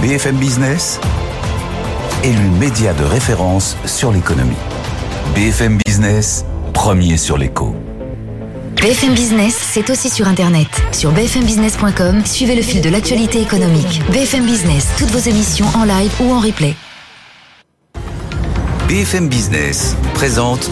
BFM Business, élu média de référence sur l'économie. BFM Business, premier sur l'éco. BFM Business, c'est aussi sur Internet. Sur bfmbusiness.com, suivez le fil de l'actualité économique. BFM Business, toutes vos émissions en live ou en replay. BFM Business présente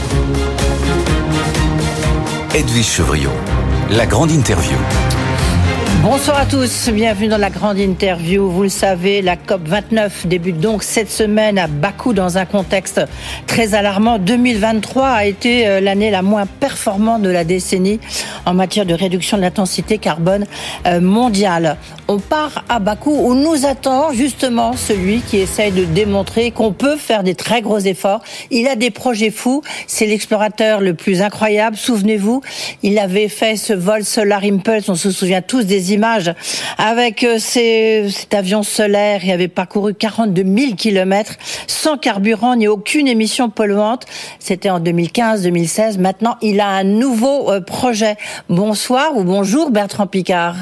Edwige Chevrillon, la grande interview. Bonsoir à tous, bienvenue dans la grande interview. Vous le savez, la COP29 débute donc cette semaine à Bakou dans un contexte très alarmant. 2023 a été l'année la moins performante de la décennie en matière de réduction de l'intensité carbone mondiale. On part à Bakou où nous attend justement celui qui essaye de démontrer qu'on peut faire des très gros efforts. Il a des projets fous, c'est l'explorateur le plus incroyable. Souvenez-vous, il avait fait ce vol Solar Impulse, on se souvient tous des images avec cet avion solaire. Il avait parcouru 42 000 kilomètres sans carburant ni aucune émission polluante. C'était en 2015-2016. Maintenant, il a un nouveau projet. Bonsoir ou bonjour Bertrand Piccard.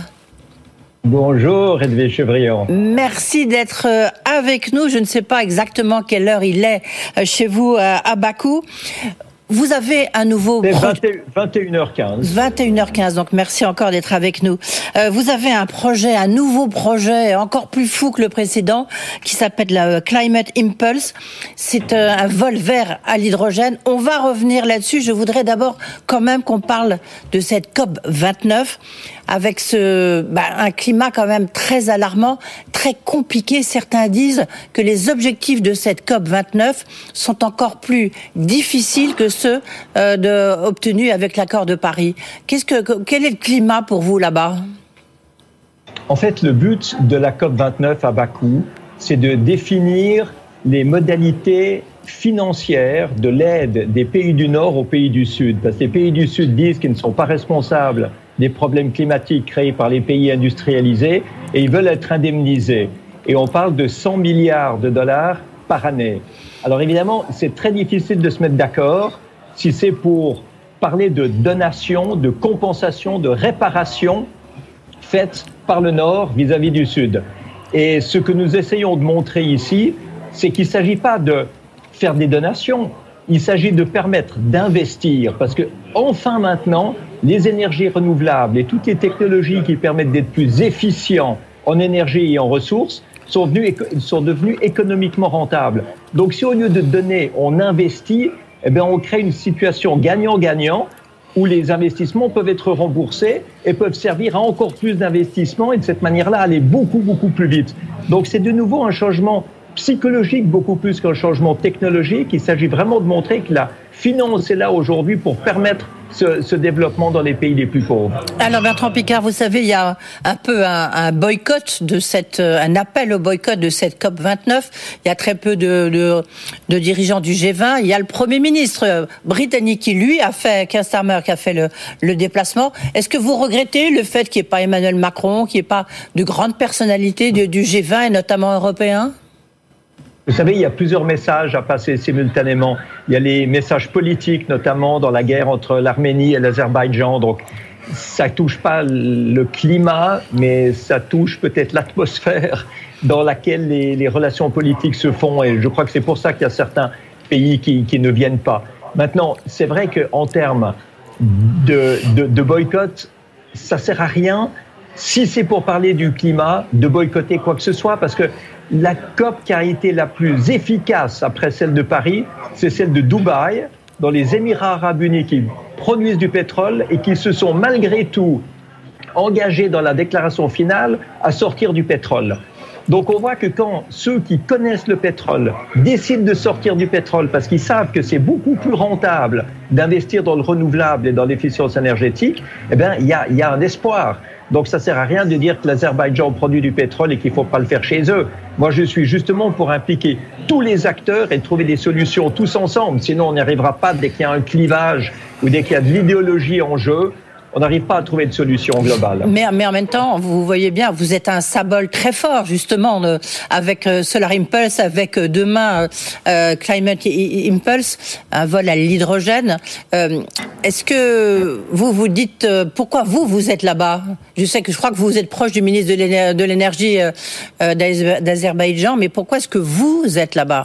Bonjour Edwige Chevrillon. Merci d'être avec nous. Je ne sais pas exactement quelle heure il est chez vous à Bakou. Vous avez un nouveau... C'est 21h15. 21h15, donc merci encore d'être avec nous. Vous avez un nouveau projet encore plus fou que le précédent, qui s'appelle la Climate Impulse. C'est un vol vert à l'hydrogène. On va revenir là-dessus. Je voudrais d'abord quand même qu'on parle de cette COP29, avec un climat quand même très alarmant, très compliqué. Certains disent que les objectifs de cette COP29 sont encore plus difficiles que ceux obtenus avec l'accord de Paris. Quel est le climat pour vous là-bas ? En fait, le but de la COP29 à Bakou, c'est de définir les modalités financières de l'aide des pays du Nord aux pays du Sud. Parce que les pays du Sud disent qu'ils ne sont pas responsables des problèmes climatiques créés par les pays industrialisés et ils veulent être indemnisés. Et on parle de 100 milliards de dollars par année. Alors évidemment, c'est très difficile de se mettre d'accord si c'est pour parler de donation, de compensation, de réparation faites par le Nord vis-à-vis du Sud. Et ce que nous essayons de montrer ici, c'est qu'il ne s'agit pas de faire des donations, il s'agit de permettre d'investir. Parce que enfin maintenant, les énergies renouvelables et toutes les technologies qui permettent d'être plus efficients en énergie et en ressources sont devenues économiquement rentables. Donc si au lieu de donner, on investit, eh bien on crée une situation gagnant-gagnant où les investissements peuvent être remboursés et peuvent servir à encore plus d'investissements et de cette manière-là aller beaucoup plus vite. Donc c'est de nouveau un changement psychologique beaucoup plus qu'un changement technologique. Il s'agit vraiment de montrer que la finance est là aujourd'hui pour permettre ce développement dans les pays les plus pauvres. Alors Bertrand Piccard, vous savez, il y a un peu un boycott un appel au boycott de cette COP29. Il y a très peu de dirigeants du G20. Il y a le Premier ministre britannique qui, lui, Keir Starmer, qui a fait le déplacement. Est-ce que vous regrettez le fait qu'il n'y ait pas Emmanuel Macron, qu'il n'y ait pas de grandes personnalités du G20 et notamment européens ? Vous savez, il y a plusieurs messages à passer simultanément. Il y a les messages politiques, notamment dans la guerre entre l'Arménie et l'Azerbaïdjan. Donc, ça touche pas le climat, mais ça touche peut-être l'atmosphère dans laquelle les relations politiques se font. Et je crois que c'est pour ça qu'il y a certains pays qui ne viennent pas. Maintenant, c'est vrai qu'en termes de boycott, ça sert à rien. Si c'est pour parler du climat, de boycotter quoi que ce soit, parce que la COP qui a été la plus efficace après celle de Paris, c'est celle de Dubaï, dans les Émirats arabes unis qui produisent du pétrole et qui se sont malgré tout engagés dans la déclaration finale à sortir du pétrole. Donc on voit que quand ceux qui connaissent le pétrole décident de sortir du pétrole parce qu'ils savent que c'est beaucoup plus rentable d'investir dans le renouvelable et dans l'efficience énergétique, eh bien il y a un espoir. Donc ça sert à rien de dire que l'Azerbaïdjan produit du pétrole et qu'il faut pas le faire chez eux. Moi je suis justement pour impliquer tous les acteurs et trouver des solutions tous ensemble. Sinon on n'y arrivera pas dès qu'il y a un clivage ou dès qu'il y a de l'idéologie en jeu. on n'arrive pas à trouver de solution globale. Mais en même temps, vous voyez bien, vous êtes un symbole très fort, justement, avec Solar Impulse, avec demain Climate Impulse, un vol à l'hydrogène. Est-ce que vous dites pourquoi vous êtes là-bas? Je crois que vous êtes proche du ministre de l'énergie d'Azerbaïdjan, mais pourquoi est-ce que vous êtes là-bas?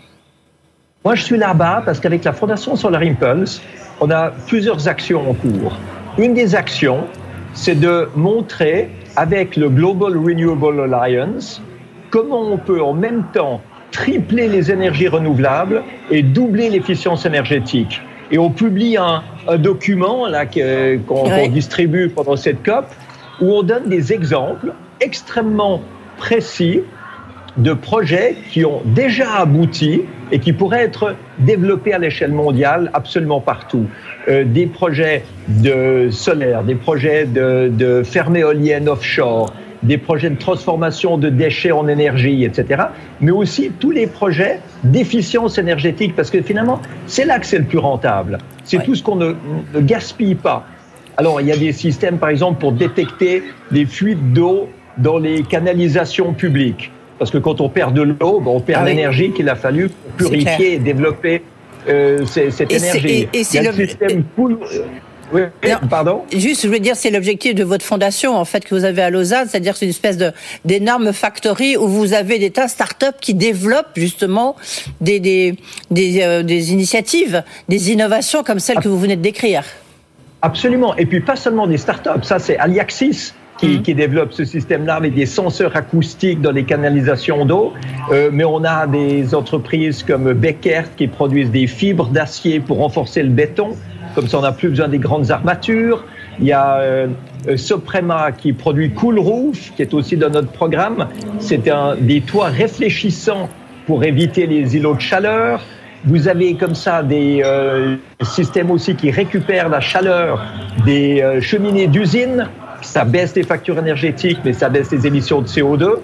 Moi, je suis là-bas parce qu'avec la Fondation Solar Impulse, on a plusieurs actions en cours. Une des actions, c'est de montrer avec le Global Renewable Alliance comment on peut en même temps tripler les énergies renouvelables et doubler l'efficience énergétique. Et on publie un document là, qu'on distribue pendant cette COP où on donne des exemples extrêmement précis de projets qui ont déjà abouti et qui pourraient être développés à l'échelle mondiale absolument partout. Des projets de solaire, des projets de fermes éoliennes offshore, des projets de transformation de déchets en énergie, etc. Mais aussi tous les projets d'efficience énergétique, parce que finalement, c'est là que c'est le plus rentable. C'est tout ce qu'on ne gaspille pas. Alors, il y a des systèmes, par exemple, pour détecter les fuites d'eau dans les canalisations publiques. Parce que quand on perd de l'eau, on perd l'énergie qu'il a fallu pour purifier et développer cette énergie. Et c'est le système cool. Oui, pardon. Juste, je veux dire, c'est l'objectif de votre fondation, en fait, que vous avez à Lausanne, c'est-à-dire que c'est une espèce d'énorme factory où vous avez des tas de start-up qui développent justement des initiatives, des innovations comme celles que vous venez de décrire. Absolument. Et puis pas seulement des start-up. Ça, c'est Aliaxis qui développe ce système-là avec des senseurs acoustiques dans les canalisations d'eau. Mais on a des entreprises comme Beckert qui produisent des fibres d'acier pour renforcer le béton. Comme ça, on n'a plus besoin des grandes armatures. Il y a Soprema qui produit Cool Roof, qui est aussi dans notre programme. C'est des toits réfléchissants pour éviter les îlots de chaleur. Vous avez comme ça des systèmes aussi qui récupèrent la chaleur des cheminées d'usines. Ça baisse les factures énergétiques, mais ça baisse les émissions de CO2.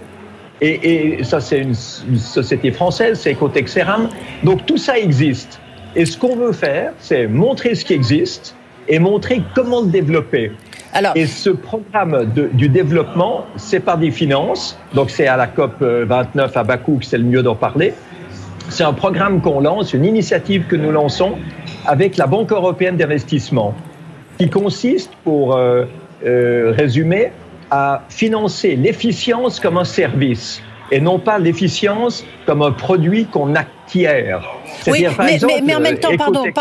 Et ça, c'est une société française, c'est Ecotexeram. Donc tout ça existe. Et ce qu'on veut faire, c'est montrer ce qui existe et montrer comment le développer. Et ce programme du développement, c'est par des finances. Donc c'est à la COP 29 à Bakou que c'est le mieux d'en parler. C'est un programme qu'on lance, une initiative que nous lançons avec la Banque européenne d'investissement, qui consiste, pour résumer, à financer l'efficience comme un service et non pas l'efficience comme un produit qu'on acquiert. Oui, mais en même temps,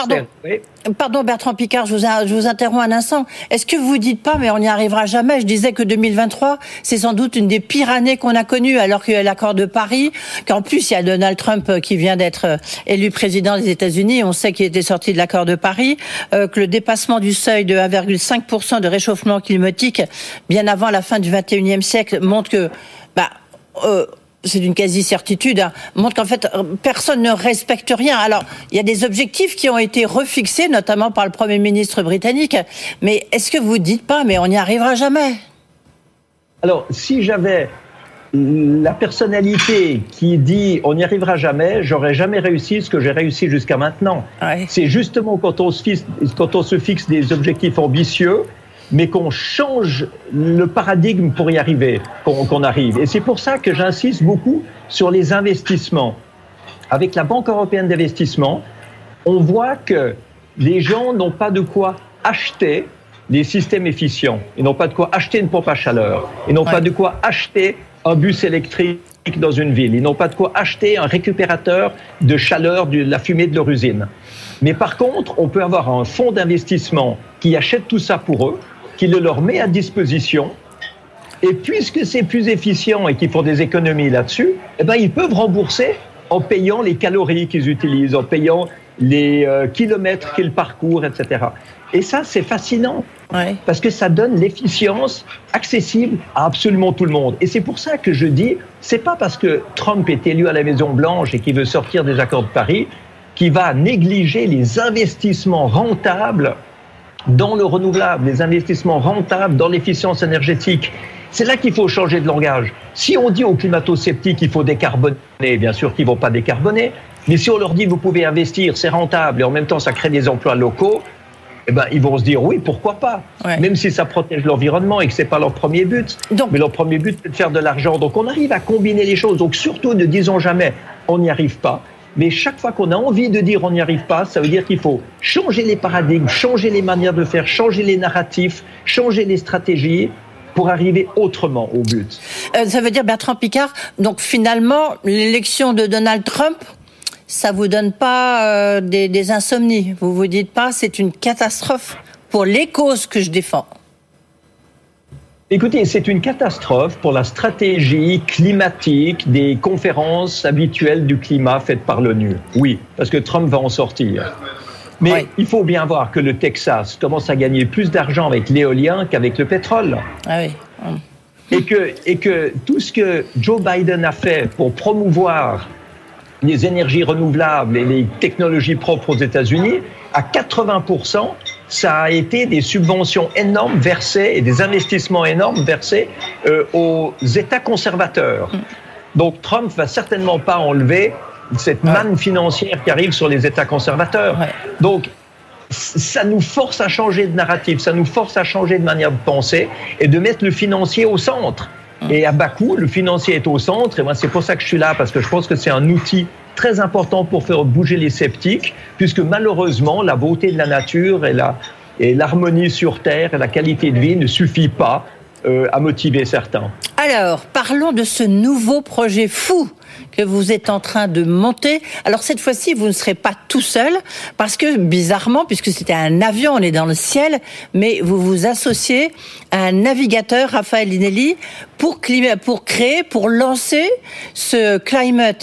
pardon Bertrand Piccard, je vous interromps un instant. Est-ce que vous dites pas, mais on n'y arrivera jamais? Je disais que 2023, c'est sans doute une des pires années qu'on a connues, alors qu'il y a l'accord de Paris, qu'en plus il y a Donald Trump qui vient d'être élu président des États-Unis. On sait qu'il était sorti de l'accord de Paris, que le dépassement du seuil de 1,5% de réchauffement climatique, bien avant la fin du 21e siècle, montre que, c'est une quasi-certitude, montre qu'en fait, personne ne respecte rien. Alors, il y a des objectifs qui ont été refixés, notamment par le Premier ministre britannique. Mais est-ce que vous ne dites pas, mais on n'y arrivera jamais? Alors, si j'avais la personnalité qui dit on n'y arrivera jamais, j'aurais jamais réussi ce que j'ai réussi jusqu'à maintenant. Ouais. C'est justement quand on se fixe des objectifs ambitieux, mais qu'on change le paradigme pour y arriver, qu'on arrive. Et c'est pour ça que j'insiste beaucoup sur les investissements. Avec la Banque européenne d'investissement, on voit que les gens n'ont pas de quoi acheter des systèmes efficients. Ils n'ont pas de quoi acheter une pompe à chaleur. Ils n'ont pas de quoi acheter un bus électrique dans une ville. Ils n'ont pas de quoi acheter un récupérateur de chaleur de la fumée de leur usine. Mais par contre, on peut avoir un fonds d'investissement qui achète tout ça pour eux, qui le leur met à disposition, et puisque c'est plus efficient et qu'ils font des économies là-dessus, ils peuvent rembourser en payant les calories qu'ils utilisent, en payant les kilomètres qu'ils parcourent, etc. Et ça, c'est fascinant, parce que ça donne l'efficience accessible à absolument tout le monde. Et c'est pour ça que je dis, c'est pas parce que Trump est élu à la Maison-Blanche et qu'il veut sortir des accords de Paris qu'il va négliger les investissements rentables dans le renouvelable, les investissements rentables dans l'efficience énergétique. C'est là qu'il faut changer de langage. Si on dit aux climato-sceptiques qu'il faut décarboner, bien sûr qu'ils ne vont pas décarboner, mais si on leur dit vous pouvez investir, c'est rentable et en même temps ça crée des emplois locaux, ils vont se dire oui, pourquoi pas, même si ça protège l'environnement et que c'est pas leur premier but. Mais leur premier but, c'est de faire de l'argent. Donc on arrive à combiner les choses. Donc surtout, ne disons jamais on n'y arrive pas. Mais chaque fois qu'on a envie de dire on n'y arrive pas, ça veut dire qu'il faut changer les paradigmes, changer les manières de faire, changer les narratifs, changer les stratégies pour arriver autrement au but. Ça veut dire, Bertrand Piccard, donc finalement, l'élection de Donald Trump, ça vous donne pas des insomnies. Vous vous dites pas c'est une catastrophe pour les causes que je défends. Écoutez, c'est une catastrophe pour la stratégie climatique des conférences habituelles du climat faites par l'ONU. Oui, parce que Trump va en sortir. Mais il faut bien voir que le Texas commence à gagner plus d'argent avec l'éolien qu'avec le pétrole. Ah oui. Et que tout ce que Joe Biden a fait pour promouvoir les énergies renouvelables et les technologies propres aux États-Unis, à 80%, ça a été des subventions énormes versées et des investissements énormes versés aux États conservateurs. Donc Trump va certainement pas enlever cette manne financière qui arrive sur les États conservateurs. Donc ça nous force à changer de narratif, ça nous force à changer de manière de penser et de mettre le financier au centre. Et à Bakou, le financier est au centre, et moi c'est pour ça que je suis là, parce que je pense que c'est un outil très important pour faire bouger les sceptiques, puisque malheureusement la beauté de la nature et l'harmonie sur Terre et la qualité de vie ne suffit pas à motiver certains. Alors, parlons de ce nouveau projet fou que vous êtes en train de monter. Alors cette fois-ci, vous ne serez pas tout seul, parce que bizarrement, puisque c'était un avion, on est dans le ciel, mais vous vous associez à un navigateur, Raphaël Dinelli, pour lancer ce Climate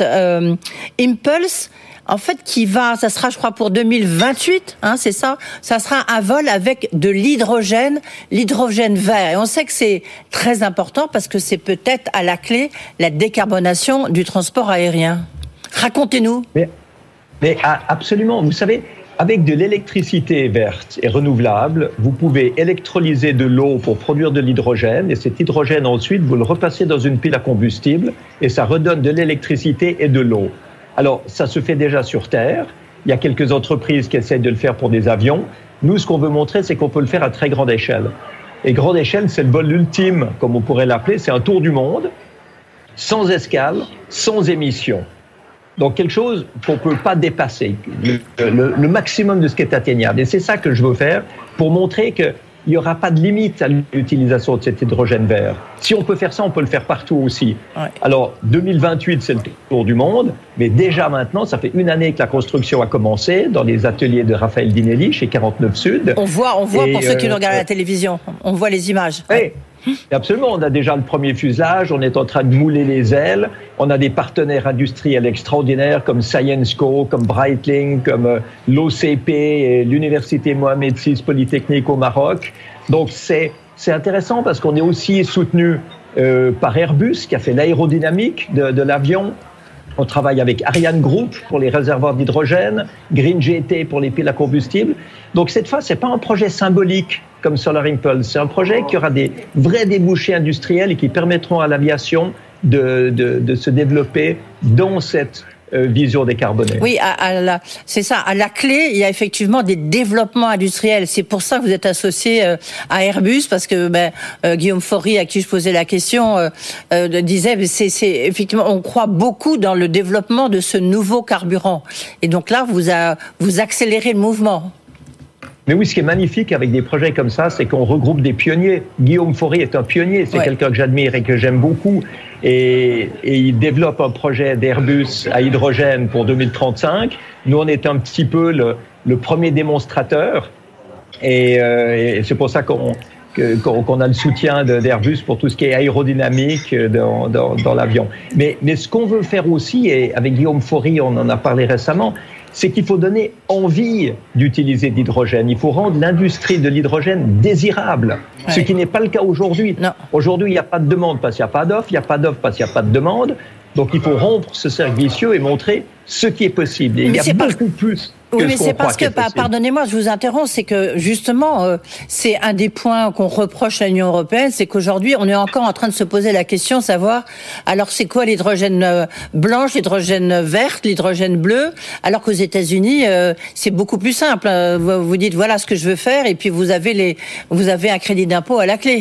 Impulse, en fait, ça sera, je crois, pour 2028, c'est ça. Ça sera un vol avec de l'hydrogène vert. Et on sait que c'est très important parce que c'est peut-être à la clé la décarbonation du transport aérien. Racontez-nous. Mais absolument. Vous savez, avec de l'électricité verte et renouvelable, vous pouvez électrolyser de l'eau pour produire de l'hydrogène. Et cet hydrogène, ensuite, vous le repassez dans une pile à combustible et ça redonne de l'électricité et de l'eau. Alors, ça se fait déjà sur Terre. Il y a quelques entreprises qui essaient de le faire pour des avions. Nous, ce qu'on veut montrer, c'est qu'on peut le faire à très grande échelle. Et grande échelle, c'est le vol ultime, comme on pourrait l'appeler. C'est un tour du monde, sans escale, sans émission. Donc, quelque chose qu'on ne peut pas dépasser, le maximum de ce qui est atteignable. Et c'est ça que je veux faire pour montrer que il n'y aura pas de limite à l'utilisation de cet hydrogène vert. Si on peut faire ça, on peut le faire partout aussi. Alors, 2028, c'est le tour du monde, mais déjà maintenant, ça fait une année que la construction a commencé dans les ateliers de Raphaël Dinelli, chez 49 Sud. On voit pour ceux qui nous regardent à la télévision, on voit les images. Oui. Absolument, on a déjà le premier fuselage, on est en train de mouler les ailes, on a des partenaires industriels extraordinaires comme Syensqo, comme Breitling, comme l'OCP et l'Université Mohamed VI Polytechnique au Maroc. Donc c'est intéressant parce qu'on est aussi soutenu par Airbus qui a fait l'aérodynamique de l'avion. On travaille avec Ariane Group pour les réservoirs d'hydrogène, Green GT pour les piles à combustible. Donc cette fois, c'est pas un projet symbolique comme Solar Impulse, c'est un projet qui aura des vrais débouchés industriels et qui permettront à l'aviation de se développer dans cette vision décarbonée. Oui, c'est ça. À la clé, il y a effectivement des développements industriels. C'est pour ça que vous êtes associé à Airbus, parce que Guillaume Faury, à qui je posais la question, disait c'est effectivement, on croit beaucoup dans le développement de ce nouveau carburant. Et donc là, vous accélérez le mouvement. Mais oui, ce qui est magnifique avec des projets comme ça, c'est qu'on regroupe des pionniers. Guillaume Faury est un pionnier, c'est quelqu'un que j'admire et que j'aime beaucoup. Et il développe un projet d'Airbus à hydrogène pour 2035. Nous, on est un petit peu le premier démonstrateur. Et c'est pour ça qu'on a le soutien d'Airbus pour tout ce qui est aérodynamique dans l'avion. Mais ce qu'on veut faire aussi, et avec Guillaume Faury, on en a parlé récemment, c'est qu'il faut donner envie d'utiliser de l'hydrogène. Il faut rendre l'industrie de l'hydrogène désirable, ce qui n'est pas le cas aujourd'hui. Non. Aujourd'hui, il n'y a pas de demande parce qu'il n'y a pas d'offre, il n'y a pas d'offre parce qu'il n'y a pas de demande. Donc il faut rompre ce cercle vicieux et montrer ce qui est possible. Et il y a beaucoup plus. Oui, mais c'est parce que, pardonnez-moi, je vous interromps, c'est que justement, c'est un des points qu'on reproche à l'Union européenne, c'est qu'aujourd'hui, on est encore en train de se poser la question, savoir, alors c'est quoi l'hydrogène blanche, l'hydrogène verte, l'hydrogène bleu, alors qu'aux États-Unis, c'est beaucoup plus simple. Vous dites, voilà ce que je veux faire, et puis vous avez un crédit d'impôt à la clé.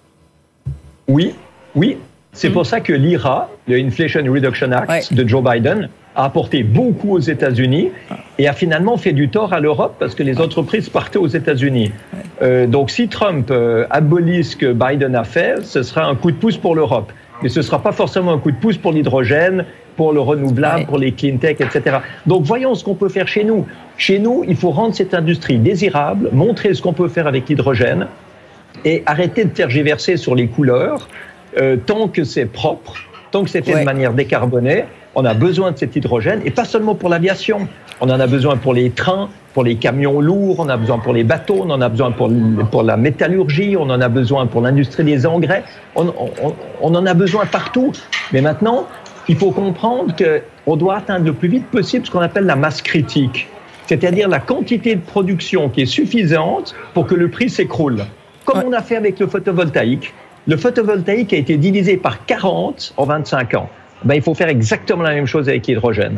Oui. C'est pour ça que l'IRA, le Inflation Reduction Act de Joe Biden, a apporté beaucoup aux États-Unis et a finalement fait du tort à l'Europe parce que les entreprises partaient aux États-Unis. Donc si Trump abolit ce que Biden a fait, ce sera un coup de pouce pour l'Europe. Mais ce ne sera pas forcément un coup de pouce pour l'hydrogène, pour le renouvelable, pour les clean tech, etc. Donc voyons ce qu'on peut faire chez nous. Chez nous, il faut rendre cette industrie désirable, montrer ce qu'on peut faire avec l'hydrogène et arrêter de tergiverser sur les couleurs. Tant que c'est propre, tant que c'est fait de manière décarbonée, on a besoin de cet hydrogène, et pas seulement pour l'aviation. On en a besoin pour les trains, pour les camions lourds, on en a besoin pour les bateaux, on en a besoin pour la métallurgie, on en a besoin pour l'industrie des engrais, on en a besoin partout. Mais maintenant, il faut comprendre qu'on doit atteindre le plus vite possible ce qu'on appelle la masse critique, c'est-à-dire la quantité de production qui est suffisante pour que le prix s'écroule. Comme on a fait avec le photovoltaïque. Le photovoltaïque a été divisé par 40 en 25 ans. Il faut faire exactement la même chose avec l'hydrogène.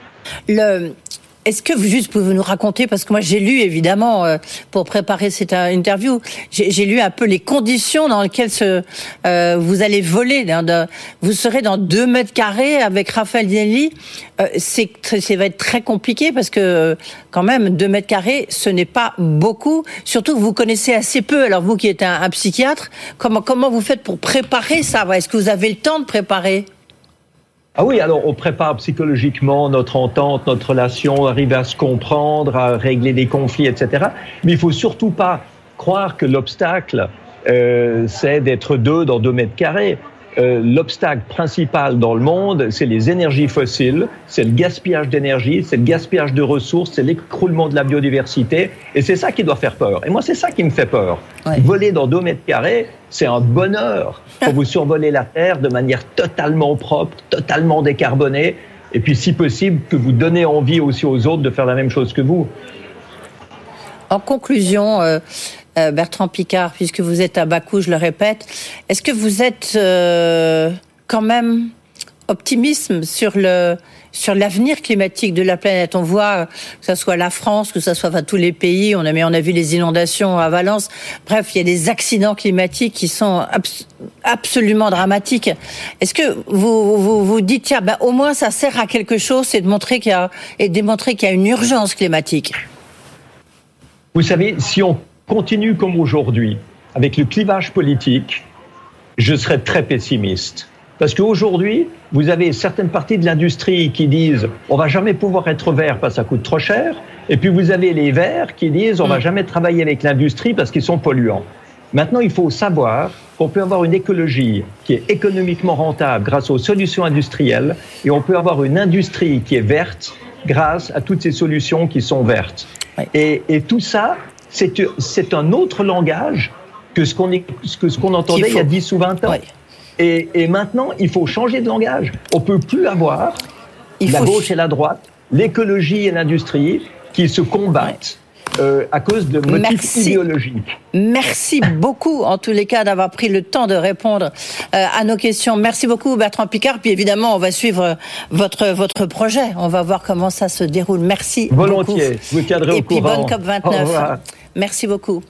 Est-ce que vous pouvez nous raconter, parce que moi j'ai lu évidemment pour préparer cette interview, j'ai lu un peu les conditions dans lesquelles vous allez voler. Vous serez dans 2 mètres carrés avec Rafael Dinelli. Ça va être très compliqué parce que quand même 2 mètres carrés, ce n'est pas beaucoup. Surtout que vous connaissez assez peu. Alors vous qui êtes un psychiatre, comment vous faites pour préparer ça ? Est-ce que vous avez le temps de préparer ? Ah oui, alors on prépare psychologiquement notre entente, notre relation, arriver à se comprendre, à régler des conflits, etc. Mais il faut surtout pas croire que l'obstacle, c'est d'être 2 dans 2 mètres carrés. L'obstacle principal dans le monde, c'est les énergies fossiles, c'est le gaspillage d'énergie, c'est le gaspillage de ressources, c'est l'écroulement de la biodiversité, et c'est ça qui doit faire peur. Et moi, c'est ça qui me fait peur. Voler dans 2 mètres carrés, c'est un bonheur pour vous survoler la Terre de manière totalement propre, totalement décarbonée, et puis si possible, que vous donnez envie aussi aux autres de faire la même chose que vous. En conclusion, Bertrand Piccard, puisque vous êtes à Bakou, je le répète, est-ce que vous êtes quand même optimiste sur l'avenir climatique de la planète? On voit que ce soit la France, que ce soit tous les pays, on a vu les inondations à Valence, bref, il y a des accidents climatiques qui sont absolument dramatiques. Est-ce que vous dites, tiens, au moins ça sert à quelque chose, c'est de démontrer qu'il y a une urgence climatique? Vous savez, si on continue comme aujourd'hui, avec le clivage politique, je serais très pessimiste. Parce qu'aujourd'hui, vous avez certaines parties de l'industrie qui disent « on va jamais pouvoir être vert parce que ça coûte trop cher », et puis vous avez les verts qui disent « on va jamais travailler avec l'industrie parce qu'ils sont polluants ». Maintenant, il faut savoir qu'on peut avoir une écologie qui est économiquement rentable grâce aux solutions industrielles, et on peut avoir une industrie qui est verte grâce à toutes ces solutions qui sont vertes. Et tout ça, c'est un autre langage que ce qu'on entendait il y a 10 ou 20 ans. Et maintenant, il faut changer de langage. On ne peut plus avoir la gauche et la droite, l'écologie et l'industrie qui se combattent à cause de motifs idéologiques. Merci beaucoup, en tous les cas, d'avoir pris le temps de répondre à nos questions. Merci beaucoup, Bertrand Piccard. Puis évidemment, on va suivre votre projet. On va voir comment ça se déroule. Merci Volontiers. beaucoup. Vous tiendrez au courant. Et puis bonne COP29. Merci beaucoup.